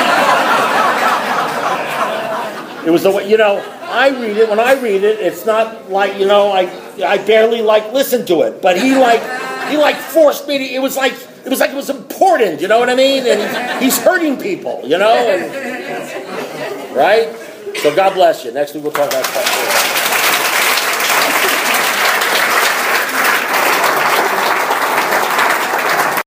It was the way, you know, I read it, when I read it, it's not like, you know, I I barely, like, listen to it. But he, like, he, like, forced me to, it was like, it was like it was important, you know what I mean? And he's hurting people, you know? And, right? So God bless you. Next week we'll talk about part four.